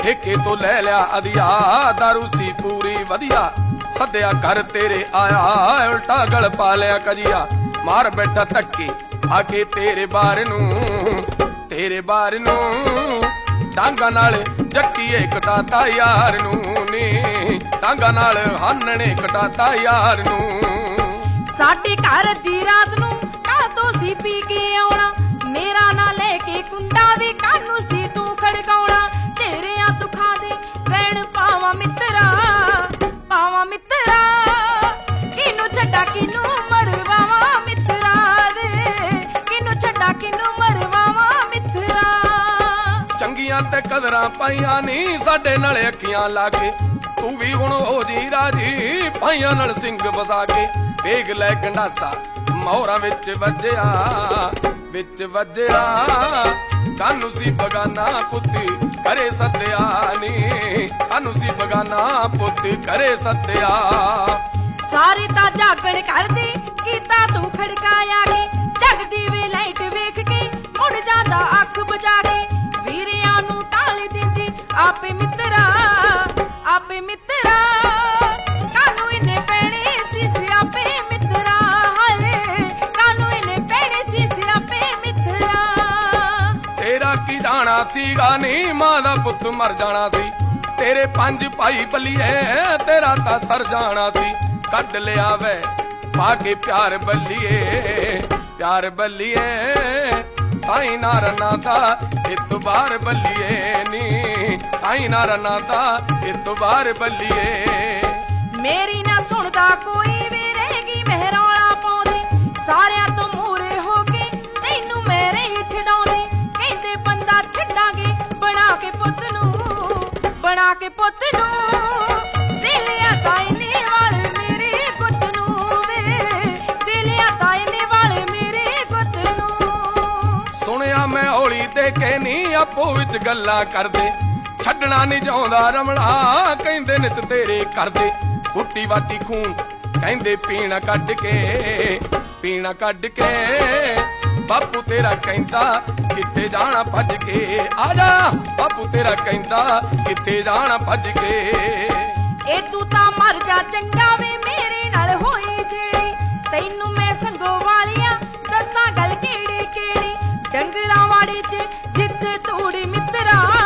ठेके तो लै लिया अधिया, दारू सी पूरी वधिया, सद्या घर तेरे आया, उल्टा गल पा लिया कजिया, मार बैठा धक्के आके तेरे बार नू, तेरे बार नू डांगा नाल जट्टीए कटाता यार नू नी, डांगा नाल हानने कटाता यार नू। साडे घर दी रात नू कातों सी पी के आउणा, मेरा ना लेके कुंडा वे कानू सी तू खड़काउणा, तेरे आ दुखां दे वैण पावा मित्रा, पावा मित्रा, किनू छड्डा किनू मरवावा मित्रा रे, किनू छड्डा किनू मरवावा मित्रा। चंगियां ते कदरां पाईयां नी साडे नाल अखियां लाके, तू भी हुण हो जी राजी पाईयां नाल सिंग बसा के, वेग लै गंडासा मोहरां विच वज्जिया, विच वज्जिया, कानू सी बगाना पुत्त करे सद्या नी, कानू सी बगाना पुत्त करे सद्या। सारे ता जागण करदे कीता तू खड़काया के, जगदी वे लाइट वेख के मुड़ जांदा अख बजा के, वीरियां नू टाल दिंदी आपे मित्रा, आपे मित्रा, कानू इन्ने पैणे सी सियापे मित्रा, हाय कानू इन्ने पैणे सी सियापे मित्रा। तेरा की जाना सीगा नी मां दा पुत्त मर जाना सी, तेरे 5 भाई बलिए तेरा ता सर जाना सी, कट लिया वे पाके प्यार बलिए, प्यार बलिए, आई ना रना था इतबार बलिए नी, आई ना रना था इतबार बलिए। मेरी ना सुनदा कोई वी रहेगी मेहरौला पाउंदी, सारियां तो मूरे हो के तैनू मेरे ही छडाउंदी, कहंदे बंदा छड्डांगे बना के पुत्त नू, बना के पुत्त नू, दिलिया ताईने वाले मेरे पुत्त नू वे, दिलिया ताईने वाले मेरे पुत्त नू। सुनिया मैं हौली ते के नी आपो विच गल्लां करदे, छड्डना नहीं चाहुंदा रमणा कहंदे नित तेरे करदे, कुट्टी वाटी खून कहंदे पीना कढ के, पीना कढ के, बापू तेरा कहंदा किथे जाना भज के, आजा बापू तेरा कहंदा किथे जाना भज के। ए तू ता मर जा चंगा वे मेरे नाल होई जेड़ी, तैनू मैं संगो वालिया दसां गल केड़ी केड़ी, डंगरां वाड़े च जिथे तूड़ी मित्रा,